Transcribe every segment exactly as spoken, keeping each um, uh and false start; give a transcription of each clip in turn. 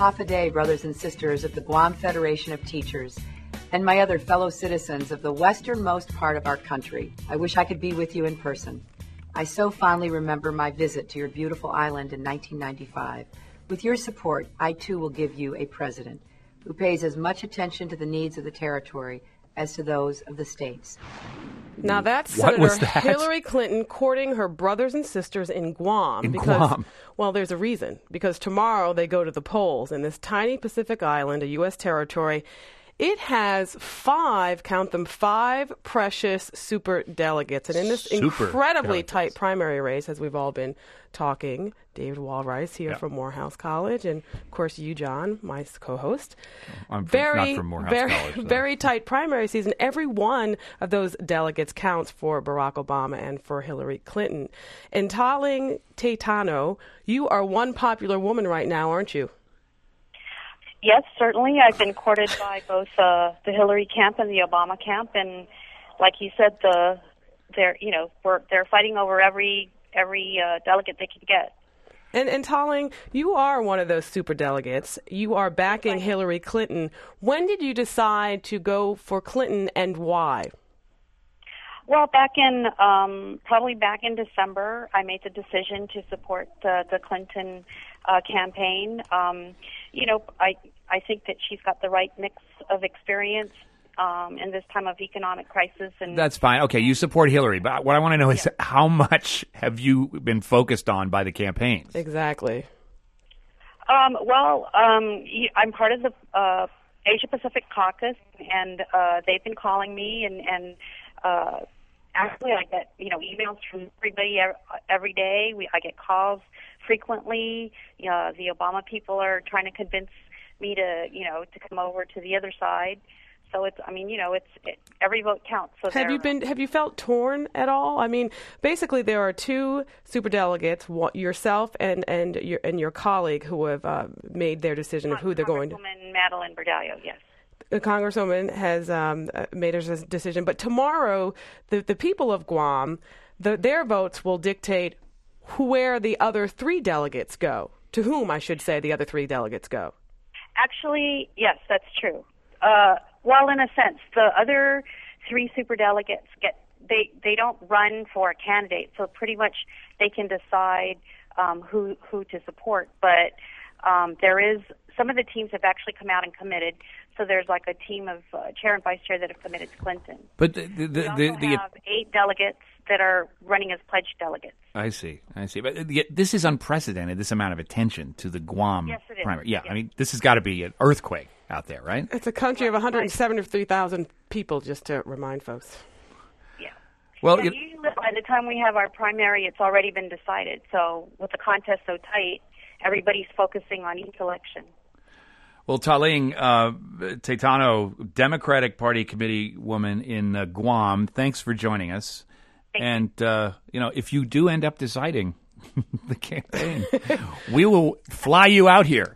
Hafa Adai, brothers and sisters of the Guam Federation of Teachers, and my other fellow citizens of the westernmost part of our country. I wish I could be with you in person. I so fondly remember my visit to your beautiful island in nineteen ninety-five. With your support, I too will give you a president who pays as much attention to the needs of the territory as to those of the states. Now that's What Senator was that? Hillary Clinton courting her brothers and sisters in Guam. In because, Guam. Well, there's a reason. Because tomorrow they go to the polls in this tiny Pacific island, a U S territory. It has five, count them, five precious super delegates. And in this Super incredibly delegates. tight primary race, as we've all been talking, David Walrice here Yeah. from Morehouse College, and of course you, John, my co-host. I'm from, Very, not from Morehouse very, College. so. very tight primary season. Every one of those delegates counts for Barack Obama and for Hillary Clinton. And Taling Teitano, you are one popular woman right now, aren't you? Yes, certainly. I've been courted by both uh, the Hillary camp and the Obama camp, and like you said, the they're you know we're, they're fighting over every every uh, delegate they can get. And, and Taling, you are one of those super delegates. You are backing Hillary Clinton. When did you decide to go for Clinton, and why? Well, back in um, probably back in December, I made the decision to support the, the Clinton uh, campaign. Um, you know, I I think that she's got the right mix of experience um, in this time of economic crisis. And That's fine. Okay, you support Hillary, but what I want to know is Yeah. how much have you been focused on by the campaigns? Exactly. Um, well, um, y- I'm part of the uh, Asia Pacific Caucus, and uh, they've been calling me, and, and uh, actually I get you know emails from everybody ev- every day. We I get calls frequently. Uh, the Obama people are trying to convince me to you know to come over to the other side. So it's, I mean, you know, it's it, every vote counts. So Have you been? Have you felt torn at all? I mean, basically, there are two superdelegates, one- yourself and and your and your colleague, who have uh, made their decision of who they're going to. Congresswoman Madeline Berdallo, yes. The Congresswoman has um, uh, made her s- decision, but tomorrow, the the people of Guam, the, their votes will dictate who, where the other three delegates go. To whom, I should say, the other three delegates go. Actually, yes, that's true. Uh, well, in a sense, the other three superdelegates get they they don't run for a candidate, so pretty much they can decide um, who who to support. But um, there is some of the teams have actually come out and committed. So there's like a team of uh, chair and vice chair that have committed to Clinton. But the the, We the, also the, have eight delegates that are running as pledged delegates. I see, I see. But the, this is unprecedented. This amount of attention to the Guam Yes, it is. primary. Yeah, Yes. I mean, this has got to be an earthquake out there, right? It's a country of one hundred seventy-three thousand people, just to remind folks. Yeah. Well, Yeah, you- usually by the time we have our primary, it's already been decided. So with the contest so tight, everybody's focusing on each election. Well, Taling uh, Teitano, Democratic Party committee woman in uh, Guam, thanks for joining us. Thank you. and, uh, you know, if you do end up deciding the campaign, we will fly you out here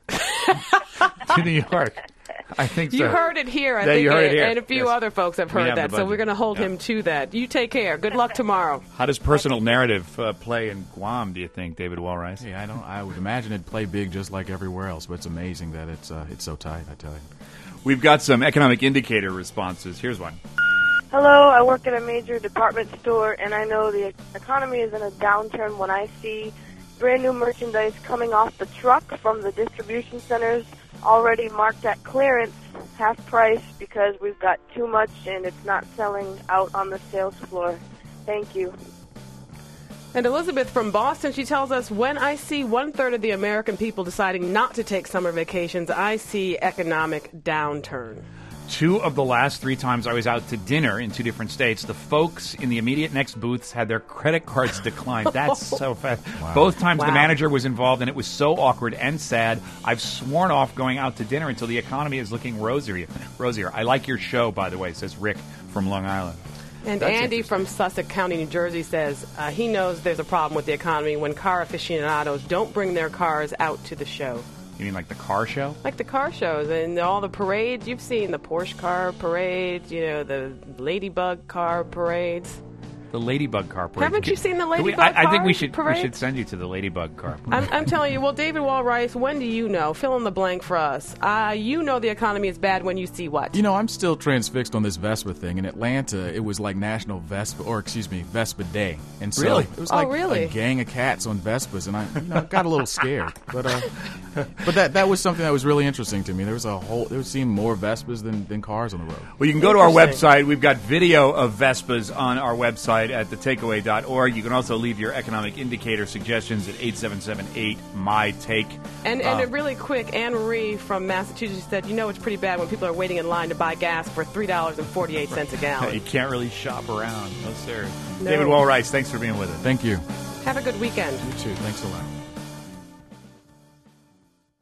to New York. I think so. You heard it here, I Yeah, think, you heard it and, here. and a few Yes. other folks have We heard have that, the so budget. we're going to hold Yeah. him to that. You take care. Good luck tomorrow. How does personal narrative uh, play in Guam, do you think, David Walrice? Yeah, I don't. I would imagine it'd play big just like everywhere else, but it's amazing that it's uh, it's so tight. I tell you. We've got some economic indicator responses. Here's one. Hello, I work at a major department store, and I know the economy is in a downturn when I see brand new merchandise coming off the truck from the distribution centers already marked at clearance, half price, because we've got too much and it's not selling out on the sales floor. Thank you. And Elizabeth from Boston, she tells us, when I see one-third of the American people deciding not to take summer vacations, I see economic downturn. Two of the last three times I was out to dinner in two different states, the folks in the immediate next booths had their credit cards declined. That's so fast. Both times Wow. the manager was involved, and it was so awkward and sad. I've sworn off going out to dinner until the economy is looking rosier. Rosier. I like your show, by the way, says Rick from Long Island. And That's Andy interesting. from Sussex County, New Jersey says uh, he knows there's a problem with the economy when car aficionados don't bring their cars out to the show. You mean like the car show? Like the car shows and all the parades. You've seen the Porsche car parades, you know, the Ladybug car parades. The Ladybug Car Parade. Haven't you seen the Can we- Ladybug I, I think we Car should Parade? we should send you to the Ladybug Car. I'm, I'm telling you, well, David Walrice, when do you know? Fill in the blank for us. Uh, you know the economy is bad when you see what? You know, I'm still transfixed on this Vespa thing. In Atlanta, it was like National Vespa, or excuse me, Vespa Day. And so Really? it was Oh, like really? a gang of cats on Vespas, and I you know, got a little scared. But uh, but that that was something that was really interesting to me. There was a whole, there seemed more Vespas than, than cars on the road. Well, you can go to our Interesting. website. We've got video of Vespas on our website at the takeaway dot org. You can also leave your economic indicator suggestions at eight seven seven eight M Y take. And, Uh, and a really quick, Anne Marie from Massachusetts said, you know it's pretty bad when people are waiting in line to buy gas for three dollars and forty-eight cents a you gallon. can't really shop around. No, sir. No. David Walrice, thanks for being with us. Thank you. Have a good weekend. You too. Thanks a lot.